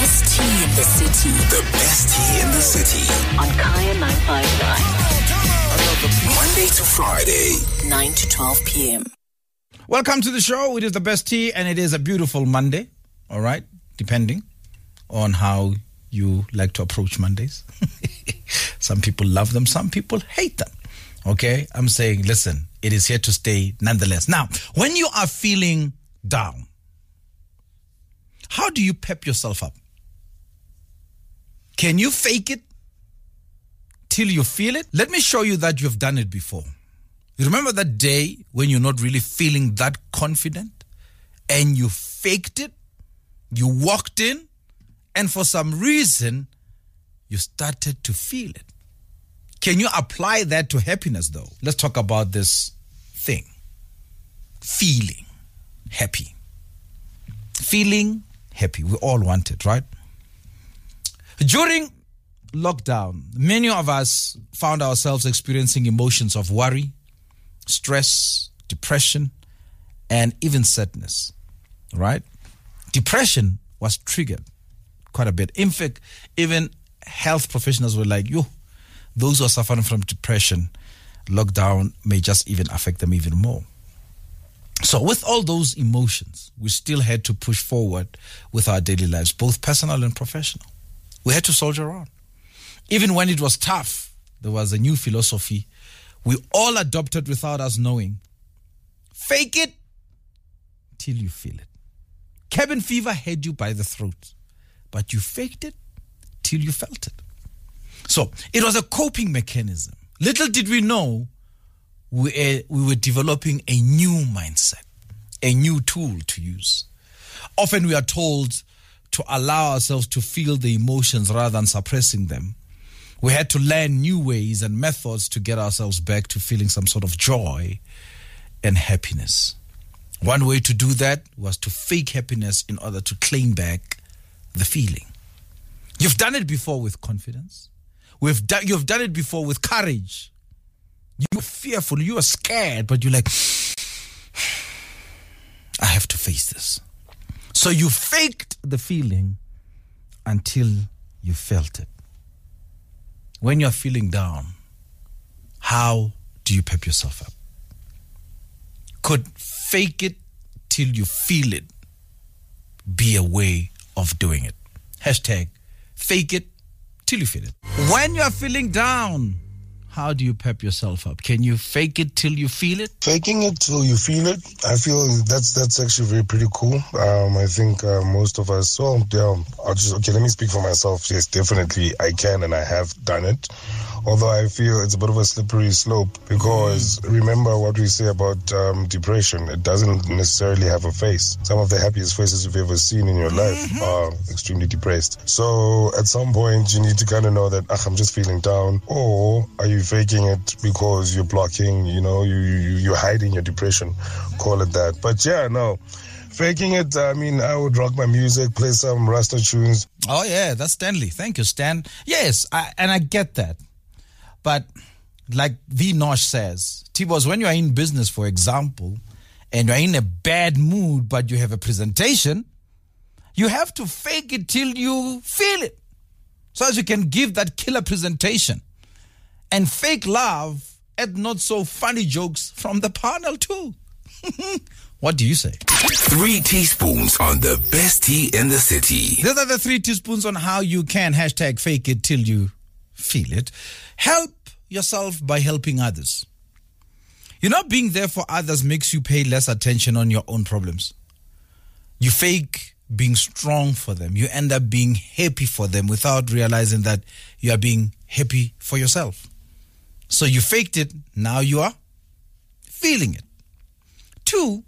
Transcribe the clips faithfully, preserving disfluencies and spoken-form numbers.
best tea in the city. The best tea in the city. On Kaya nine five nine. Monday to Friday. nine to twelve p.m. Welcome to the show. It is the best tea and it is a beautiful Monday. All right? Depending on how you like to approach Mondays. Some people love them. Some people hate them. Okay? I'm saying, listen, it is here to stay nonetheless. Now, when you are feeling down, how do you pep yourself up? Can you fake it till you feel it? Let me show you that you've done it before. You remember that day when you're not really feeling that confident and you faked it? You walked in and for some reason, you started to feel it. Can you apply that to happiness though? Let's talk about this thing. Feeling happy. Feeling happy. We all want it, right? During lockdown, many of us found ourselves experiencing emotions of worry, stress, depression, and even sadness, right? Depression was triggered quite a bit. In fact, even health professionals were like, yo, those who are suffering from depression, lockdown may just even affect them even more. So with all those emotions, we still had to push forward with our daily lives, both personal and professional. We had to soldier on. Even when it was tough, there was a new philosophy we all adopted without us knowing. Fake it till you feel it. Cabin fever had you by the throat, but you faked it till you felt it. So it was a coping mechanism. Little did we know we, uh, we were developing a new mindset, a new tool to use. Often we are told to allow ourselves to feel the emotions rather than suppressing them. We had to learn new ways and methods to get ourselves back to feeling some sort of joy and happiness. One way to do that was to fake happiness in order to claim back the feeling. You've done it before with confidence. We've done, you've done it before with courage. You were fearful, you were scared, but you're like, I have to face this. So you faked the feeling until you felt it. When you're feeling down, how do you pep yourself up? Could fake it till you feel it be a way of doing it? Hashtag fake it till you feel it. When you're feeling down, how do you pep yourself up? Can you fake it till you feel it? Faking it till you feel it, I feel that's that's actually very pretty cool. Um, I think uh, most of us, well, yeah, I'll just, okay, let me speak for myself. Yes, definitely I can and I have done it. Although I feel it's a bit of a slippery slope because remember what we say about um, depression, it doesn't necessarily have a face. Some of the happiest faces you've ever seen in your life mm-hmm. are extremely depressed. So at some point you need to kind of know that, ah, I'm just feeling down. Or are you faking it because you're blocking, you know, you, you, you're hiding your depression, call it that. But yeah, no. Faking it, I mean, I would rock my music, play some Rasta tunes. Oh yeah, that's Stanley. Thank you, Stan. Yes, I, and I get that. But like V. Nosh says, T-Boss, when you're in business, for example, and you're in a bad mood, but you have a presentation, you have to fake it till you feel it. So as you can give that killer presentation and fake love at not so funny jokes from the panel too. What do you say? Three teaspoons on the best tea in the city. These are the three teaspoons on how you can hashtag fake it till you feel it. Help yourself by helping others. You know, being there for others makes you pay less attention on your own problems. You fake being strong for them. You end up being happy for them without realizing that you are being happy for yourself. So you faked it, now you are feeling it. Two,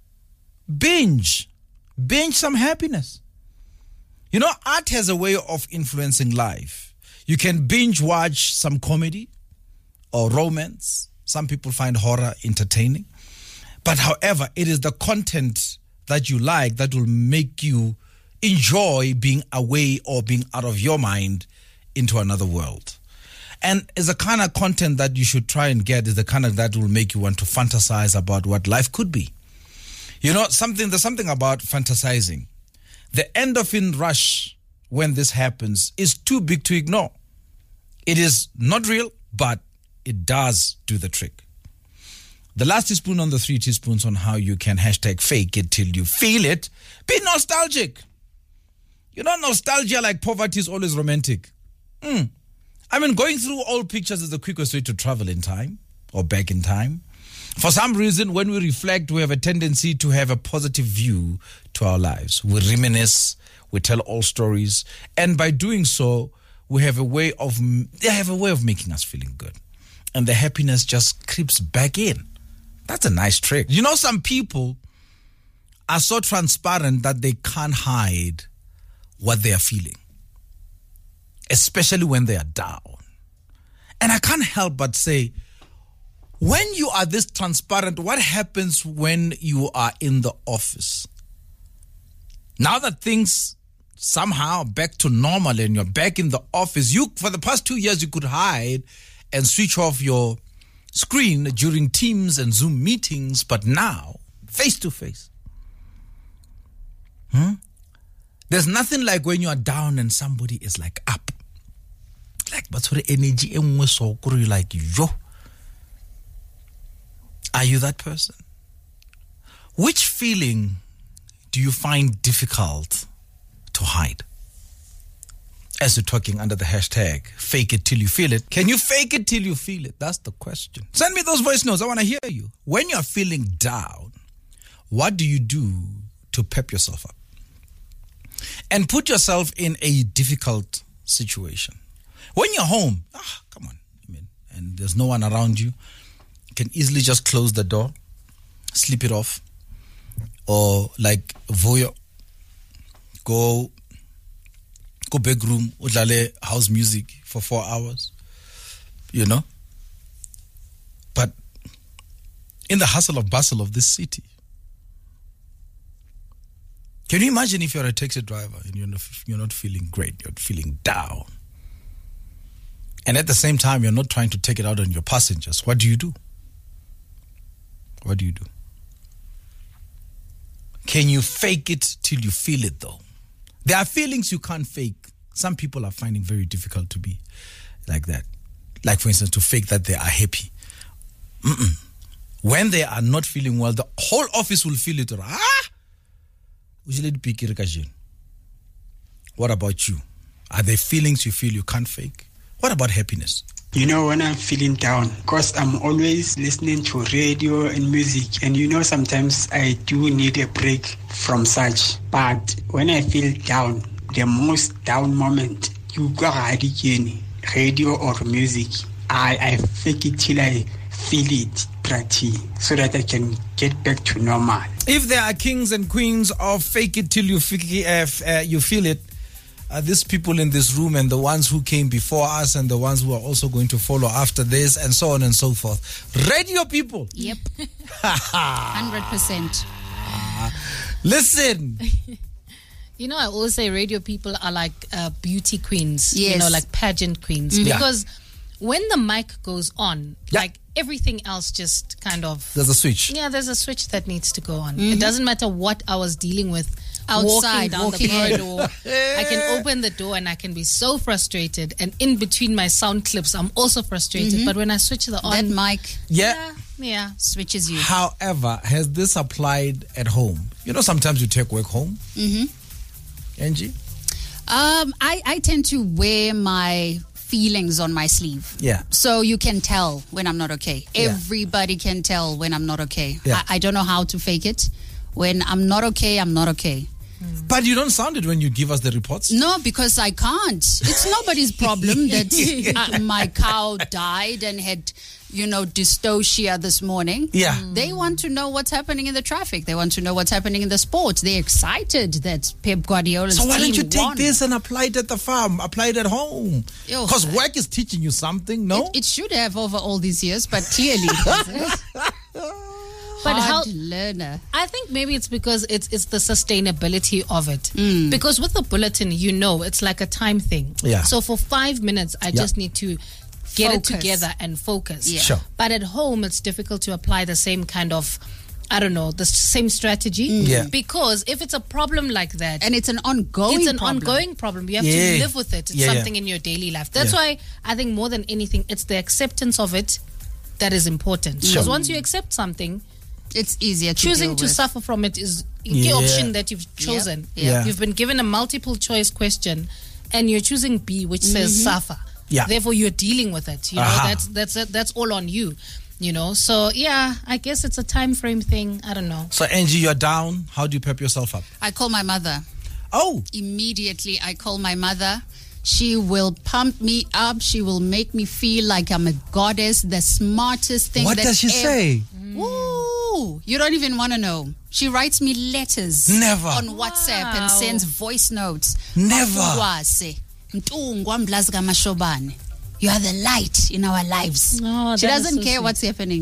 binge. Binge some happiness. You know, art has a way of influencing life. You can binge watch some comedy or romance. Some people find horror entertaining. But however, it is the content that you like that will make you enjoy being away or being out of your mind into another world. And it's the kind of content that you should try and get is the kind of that will make you want to fantasize about what life could be. You know, something there's something about fantasizing. The endorphin rush when this happens is too big to ignore. It is not real, but it does do the trick. The last teaspoon on the three teaspoons on how you can hashtag fake it till you feel it. Be nostalgic. You know, nostalgia like poverty is always romantic. Mm. I mean, going through old pictures is the quickest way to travel in time or back in time. For some reason, when we reflect, we have a tendency to have a positive view to our lives. We reminisce, we tell old stories, and by doing so, we have a way of they have a way of making us feeling good, and the happiness just creeps back in. That's a nice trick. You know, some people are so transparent that they can't hide what they are feeling, especially when they are down. And I can't help but say, when you are this transparent, what happens when you are in the office? Now that things somehow back to normal and you're back in the office, you for the past two years you could hide and switch off your screen during Teams and Zoom meetings, but now, face to face. Hmm? There's nothing like when you are down and somebody is like up. Like, but for the energy, you're like, yo. Are you that person? Which feeling do you find difficult to hide? As you're talking under the hashtag, fake it till you feel it. Can you fake it till you feel it? That's the question. Send me those voice notes. I want to hear you. When you're feeling down, what do you do to pep yourself up? And put yourself in a difficult situation. When you're home, ah, come on, I mean, and there's no one around you, you can easily just close the door, sleep it off, or like voyeur, go go back room, udlale house music for four hours, you know. But in the hustle and bustle of this city, can you imagine if you're a taxi driver and you're not, you're not feeling great, you're feeling down, and at the same time you're not trying to take it out on your passengers? What do you do? What do you do? Can you fake it till you feel it, though? There are feelings you can't fake. Some people are finding very difficult to be like that. Like, for instance, to fake that they are happy. Mm-mm. When they are not feeling well, the whole office will feel it. Ah! What about you? Are there feelings you feel you can't fake? What about happiness? You know, when I'm feeling down, because I'm always listening to radio and music, and you know, sometimes I do need a break from such. But when I feel down, the most down moment, you go radio or music, I, I fake it till I feel it pretty, so that I can get back to normal. If there are kings and queens of fake it till you feel, uh, uh, you feel it, Uh, these people in this room and the ones who came before us and the ones who are also going to follow after this and so on and so forth. Radio people. Yep. one hundred percent. Listen. You know, I always say radio people are like uh, beauty queens. Yes. You know, like pageant queens. Mm-hmm. Because yeah. when the mic goes on, yeah. like everything else just kind of... There's a switch. Yeah, there's a switch that needs to go on. Mm-hmm. It doesn't matter what I was dealing with. Outside, walking down walking the corridor, I can open the door and I can be so frustrated. And in between my sound clips, I'm also frustrated. Mm-hmm. But when I switch the on, that mic, Yeah. yeah, yeah, switches you. However, has this applied at home? You know, sometimes you take work home. Mm-hmm. Angie? Um, I, I tend to wear my feelings on my sleeve. Yeah. So you can tell when I'm not okay. Yeah. Everybody can tell when I'm not okay. Yeah. I, I don't know how to fake it. When I'm not okay, I'm not okay. But you don't sound it when you give us the reports. No, because I can't. It's nobody's problem that uh, my cow died and had, you know, dystocia this morning. Yeah. They want to know what's happening in the traffic. They want to know what's happening in the sports. They're excited that Pep Guardiola's So why team don't you take won. this and apply it at the farm? Apply it at home. Yo, Because work is teaching you something, no? It, it should have over all these years, but clearly it doesn't. But Hard how, learner. I think maybe it's because it's it's the sustainability of it. Mm. Because with the bulletin, you know, it's like a time thing. Yeah. So for five minutes, I Yeah. just need to get Focus. it together and focus. Yeah. Sure. But at home, it's difficult to apply the same kind of I don't know, the same strategy. Yeah. Because if it's a problem like that, And it's an ongoing it's an problem. ongoing problem. You have Yeah. to live with it. It's Yeah, yeah. something in your daily life. That's Yeah. why I think more than anything, it's the acceptance of it that is important. Because once you accept something, It's easier to choosing deal to with. suffer from it is Yeah. the option that you've chosen. Yep. Yeah. You've been given a multiple choice question and you're choosing B, which says Mm-hmm. suffer. Yeah. Therefore, you're dealing with it. You know, Aha. that's that's it, that's all on you. You know, so yeah, I guess it's a time frame thing. I don't know. So, Angie, you're down. How do you pep yourself up? I call my mother. Oh, Immediately, I call my mother. She will pump me up. She will make me feel like I'm a goddess, the smartest thing. what that does she ev- say? Ooh, you don't even want to know. She writes me letters Never. on WhatsApp and Wow. sends voice notes. Never. Mafungwase, Ntungwa Mlazi kaMashobane. You are the light in our lives. Oh, She that is doesn't so care sweet. what's happening.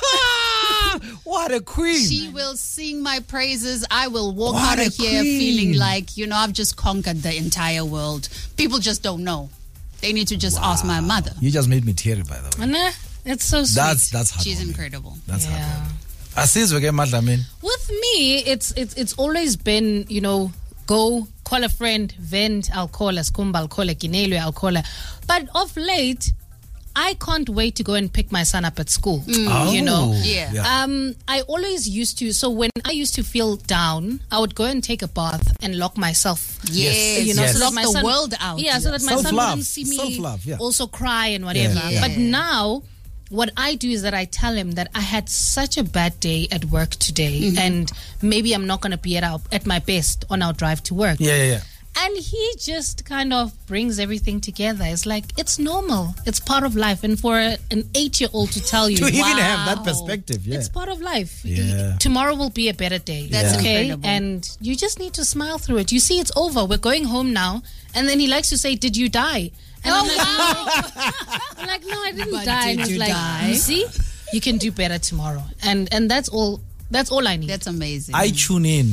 What a queen. She will sing my praises. I will walk What out a of here queen. feeling like, you know, I've just conquered the entire world. People just don't know. They need to just ask my mother. You just made me teary, by the way. Nah, it's so sweet. That's that's hard. She's incredible. That's yeah. hard. Asizwe ke Madlamini. With me, it's it's it's always been, you know, go call a friend, vent, I'll call her, Skumba, I'll call her, Kinelwe, I'll call her. But of late, I can't wait to go and pick my son up at school. Oh, You know, Yeah. Um, I always used to. So when I used to feel down, I would go and take a bath and lock myself. Yes. You know, Yes. so that Lock my the son, world out. Yeah, so that my son Self-love. wouldn't see me Self-love, yeah. also cry and whatever. Yeah, yeah. But now, what I do is that I tell him that I had such a bad day at work today, Mm-hmm. and maybe I'm not going to be at our, at my best on our drive to work. Yeah, yeah, yeah. And he just kind of brings everything together. It's like, it's normal. It's part of life. And for a, an eight-year-old to tell you, To even wow, have that perspective, yeah. it's part of life. Yeah. Tomorrow will be a better day. That's Yeah. okay. incredible. And you just need to smile through it. You see, it's over. We're going home now. And then he likes to say, "Did you die?" And I'm, like, no. I'm like, no, I didn't But die. did And he's you like, die? you see, you can do better tomorrow. And and that's all. That's all I need. That's amazing. I tune in.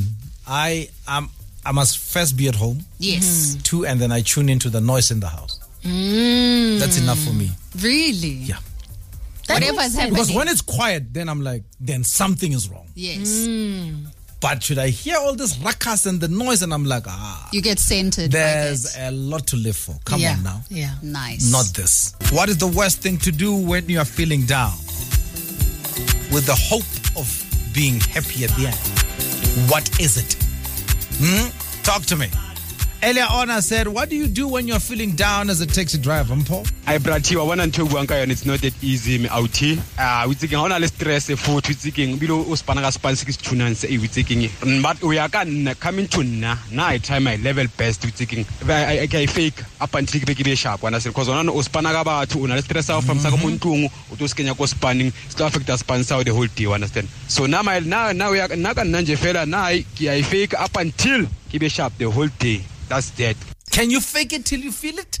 I am. I must first be at home. yes. Two, and then I tune into the noise in the house. Mm. That's enough for me. Really? Yeah. That Whatever makes is sense. happening. Because when it's quiet, then I'm like, then something is wrong. Yes. But should I hear all this ruckus and the noise, and I'm like, ah, You get centered. there's by a lot to live for. Come yeah. on now. Yeah. that. Nice. Not this. What is the worst thing to do when you are feeling down? With the hope of being happy at the end. What is it? Hmm? Talk to me. Earlier on, I said, what do you do when you're feeling down as a taxi driver, Paul? I brought you one and two one and it's not that easy me out here. Uh we taking on a stress for to taking below Uspanaga span six tunans we taking but we are coming to na now I try my level best to taking I I fake up until be sharp when I said because on Uspanaga ba to na stress out from Sakamuntung to Kenya go spanning still affect us span out the whole day, understand? So now my now now we are not nanje fella now I fake up until keep it sharp the whole day. That's dead. Can you fake it till you feel it?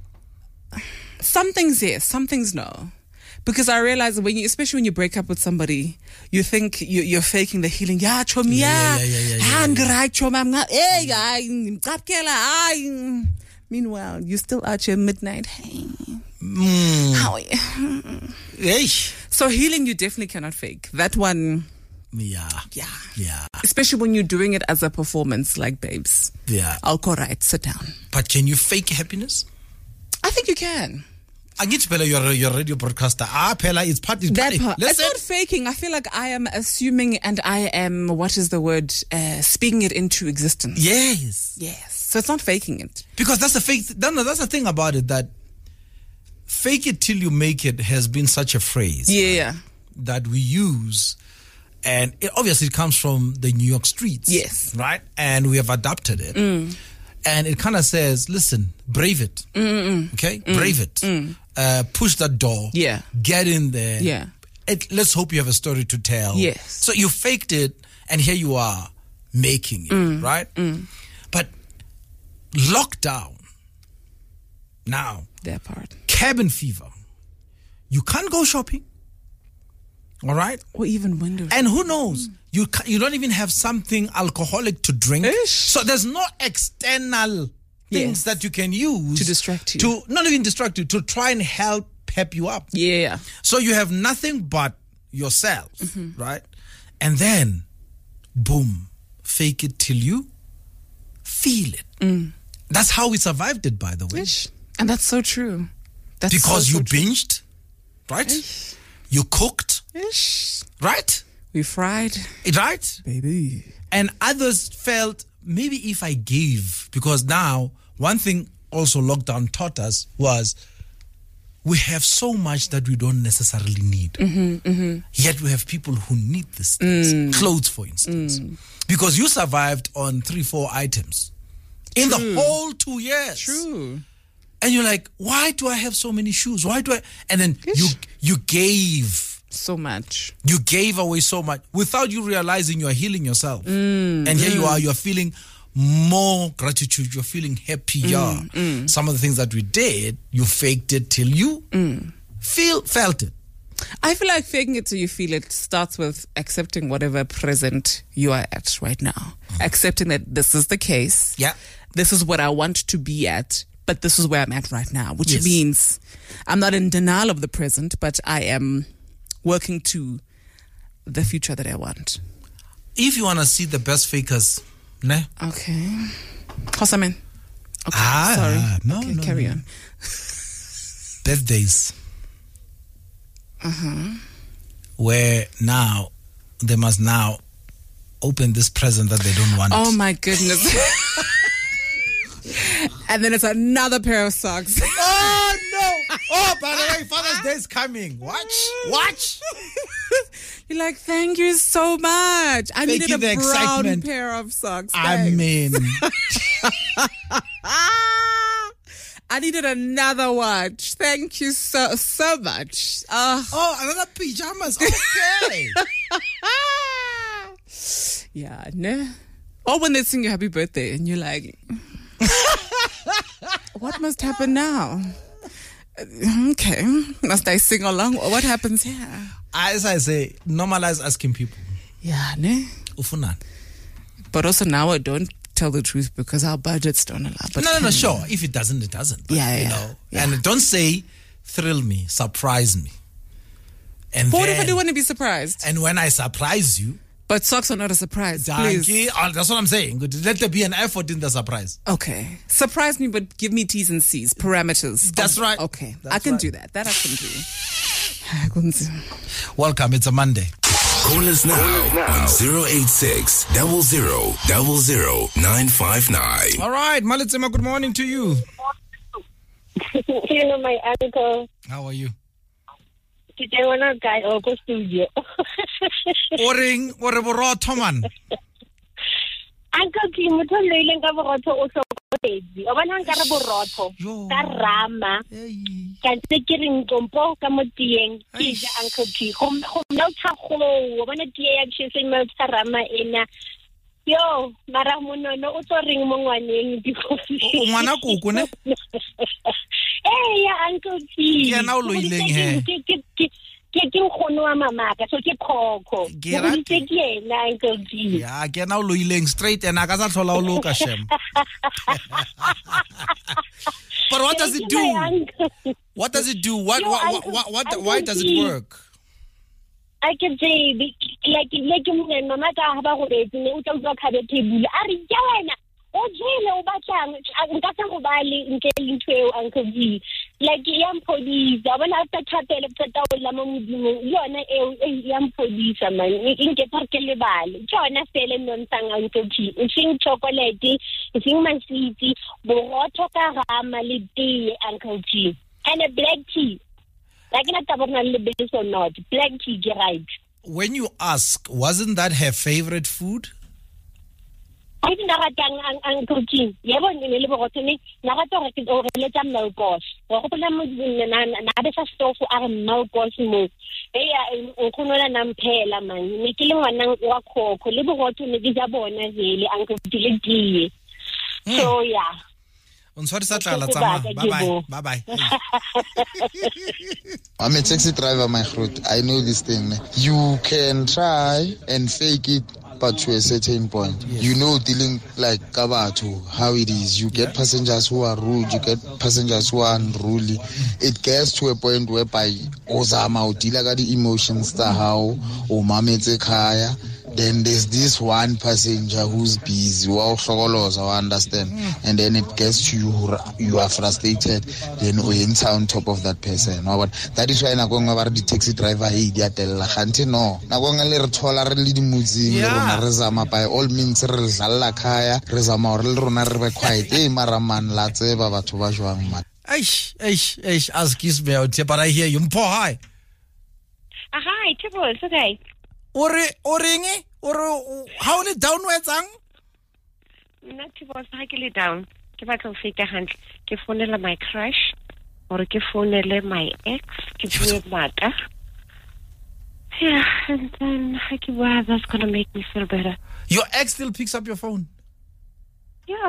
Some things yes, some things no. Because I realize when you, especially when you break up with somebody, you think you, you're faking the healing. Yeah, chom, yeah, yeah, yeah, yeah, yeah, hand right, chom, I'm not, hey, I, I. Meanwhile, you still out here midnight. Hey, how are you? Hey. So healing, you definitely cannot fake. That one, Yeah. yeah. Yeah. Especially when you're doing it as a performance, like babes. Yeah. I'll go right, sit down. But can you fake happiness? I think you can. I get Pella, you're a, you're a radio broadcaster. Ah, Pella, it's part. It's That part. part. It's Listen. not faking. I feel like I am assuming and I am, what is the word, uh, speaking it into existence. Yes. Yes. So it's not faking it. Because that's the fake. No, no, that's the thing about it, that fake it till you make it has been such a phrase Yeah. that we use. And it, obviously, it comes from the New York streets. Yes. Right? And we have adapted it. Mm. And it kind of says, listen, brave it. Mm-mm. Okay? Brave it. Mm. Uh, push that door. Yeah. Get in there. Yeah. It, let's hope you have a story to tell. Yes. So you faked it, and here you are making it, Mm. right? Mm. But lockdown, now, That part. cabin fever, you can't go shopping. All right? Or even windows. And who knows? You ca- you don't even have something alcoholic to drink. Ish. So there's no external things Yes. that you can use To distract you. To not even distract you, to try and help pep you up. Yeah. So you have nothing but yourself, Mm-hmm. right? And then, boom, fake it till you feel it. Mm. That's how we survived it, by the way. Ish. And that's so true. That's because so, you so true. binged, right? Ish. You cooked, Ish. right? We fried. Right? Baby. And others felt, maybe if I gave, because now, one thing also lockdown taught us was we have so much that we don't necessarily need. Mm-hmm, mm-hmm. Yet we have people who need these things. Mm. Clothes, for instance. Mm. Because you survived on three, four items in True. the whole two years. True. And you're like, why do I have so many shoes? Why do I? And then Ish. you you gave. So much. You gave away so much without you realizing you're healing yourself. Mm, and here mm. you are, you're feeling more gratitude, you're feeling happier. Mm, mm. Some of the things that we did, you faked it till you Mm. feel felt it. I feel like faking it till you feel it starts with accepting whatever present you are at right now. Mm. Accepting that this is the case. Yeah. This is what I want to be at, but this is where I'm at right now, which Yes. means I'm not in denial of the present, but I am working to the future that I want. If you want to see the best fakers, ne? Okay. Hosaman. Okay. Ah, Sorry. no, okay, no, carry no. on. Birthdays. Uh-huh. Where now they must now open this present that they don't want. Oh my goodness. And then it's another pair of socks. Oh no! Oh, by the way, Father's Day is coming. Watch, watch. You're like, thank you so much. I Thank needed you, a the brown excitement. pair of socks. I Thanks. mean, I needed another watch. Thank you so so much. Uh, oh, another pajamas. Okay. yeah, no. Or when they sing you happy birthday and you're like, what must happen now? Okay, must I sing along? What happens here? As I say, normalize asking people. Yeah, ne? Ufunan. But also now I don't tell the truth because our budgets don't allow. But No, no, no, sure. If it doesn't, it doesn't. But, Yeah, you yeah, know, yeah. and don't say, thrill me, surprise me. And But what if I then- do want to be surprised? And when I surprise you, But socks are not a surprise, please. Danke. Oh, that's what I'm saying. Good. Let there be an effort in the surprise. Okay. Surprise me, but give me T's and C's, parameters. That's right. Okay. That's I can right. do that. That I can do. I couldn't do. Welcome. It's a Monday. Call us now on zero eight six, zero zero, zero zero, nine five nine. All right. Malitsema, good morning to you. You know, my uncle, How are you? today one of guy over studio. Oring, ore borotho man. Uncle Kim, motho le ileng ka borotho o hlokometse. O bona nka re borotho Yo. ka rama. Ka ntse ke reng tompo ka mo tieng. Ke ja Uncle Kim. Go go melta go. O bona tie ya tshese melta rama ena. Yo, mara monono o tlo reng mo ngwaneng because. O ngwana koko ne? Eh ya Uncle Kim. Ke yena o loileng he. Ke ke ke ke ke nkgono wa mamaka so ke khokho. Ke Mo rata- ditse ke ena Uncle Kim. Ya, ke na o loileng straight and a ka sa tlhola o loka shem. But what does it do? What does it do? What Yo, what Uncle- what, what Uncle why does it Kim. work? I can say like like mo mama ka ba go retse ne o tla utlwa khabe table a re ja wena o jele o batlang nka sa go ba le nke lentho Uncle V like ya mphodisa bona after thapele peta o la mo modimo yona e ya mphodisa man nke tsa ke le bale tsona fele nontang Uncle V o sing chocolate o sing masiti borotho ka rama le tea Uncle V and a black tea. Like not a base or not, black tea, get right. When you ask, wasn't that her favorite food? I think that Uncle Kim, you ever in a little to me, Nagato or let them know gosh. Or another stuff are no gosh move. They are Uncle and Pela man, making one walk or Colibo to Medizabona, Uncle Tilly. So, yeah. On sorry sa tlala tsama. Bye bye. Bye bye. I'm a taxi driver, my fruit. I know this thing. You can try and fake it, but to a certain point. Yes. You know, dealing like Kabato, how it is. You get yeah. passengers who are rude, you get passengers who are unruly. It gets to a point whereby Ozama udilaga the emotions how or mamete kaya. Then there's this one passenger who's busy, wow, I understand, and then it gets to you, you are frustrated, then we enter on top of that person. No, but that is why I'm going about the taxi driver. Hey, they tell Hanti no. I'm going to let her really the music. Rezama by all means, Rezala Kaya, Rezama, Rona, quiet. Hey, Maraman, Latse, Baba Tubajwang man. Aish, aish, aish, ask me out here, but I hear you. Mpo, hi. Hi, Tibo, it's okay. Or oringi or how it downwards ang not was highly down ke batla go feta hantle ke fonela my crush or ke fonele my ex ke bue mata yeah and then I ke wow that's gonna make me feel better. Your ex still picks up your phone? Yeah.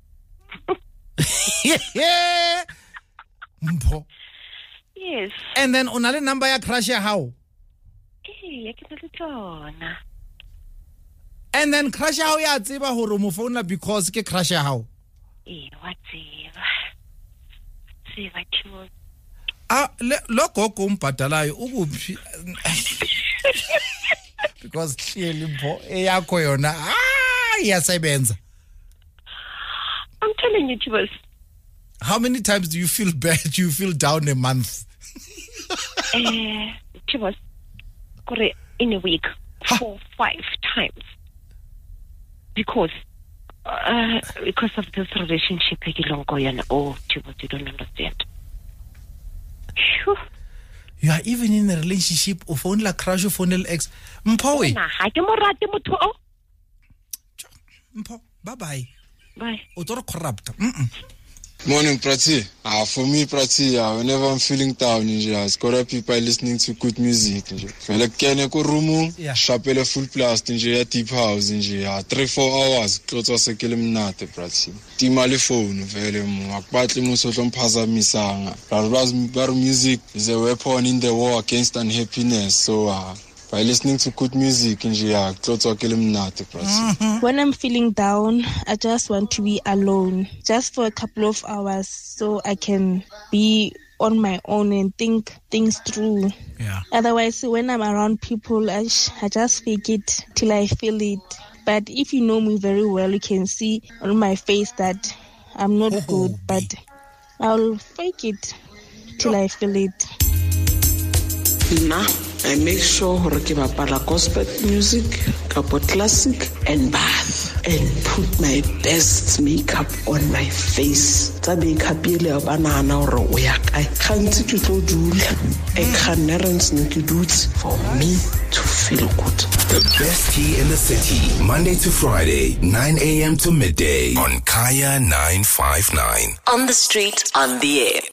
Yeah. Mpo. Yes. And then unale number ya crush ya how? And then crush how ya tseba hore mo phone because ke crush how? Eh, what tseba? Tseba timo. Ah, lo gogo umbhadalayo ukuphi? Because clearly mpo eyakho yona ah iyasebenza. I'm telling you, Tibos. How many times do you feel bad? Do you feel down a month? Eh, Tibos. In a week, four, five times, because uh, because of this relationship. Oh, you don't understand. Whew. You are even in a relationship of only a crush of only ex. Mpo, Mpo, bye bye. Bye. Otoro corrupt. Mm-mm. Morning, Prati. Ah, for me, Prati, ah, whenever I'm feeling down, it's got people listening to good music. Like Kenya Kurumu, Chapelle full blast, deep house, three, four hours, close to a kilometer, Prati. Timali phone, very more. Partly most of them pass a misanga. Bar music is a weapon in the war against unhappiness. So, ah. By listening to good music, when I'm feeling down, I just want to be alone, just for a couple of hours, so I can be on my own and think things through. Yeah. Otherwise, when I'm around people, I, sh- I just fake it till I feel it. But if you know me very well, you can see on my face that I'm not oh, good, but I'll fake it till I feel it. Nah. I make sure hore ke bapala gospel music, kapo classic, and bath, and put my best makeup on my face. Tsa makeup ile ba nana hore o ya kae. Khantsi ke tlo dula. E khanerens ne ke dutse for me to feel good. The best tea in the city, Monday to Friday, nine a.m. to midday on Kaya nine five nine. On the street, on the air.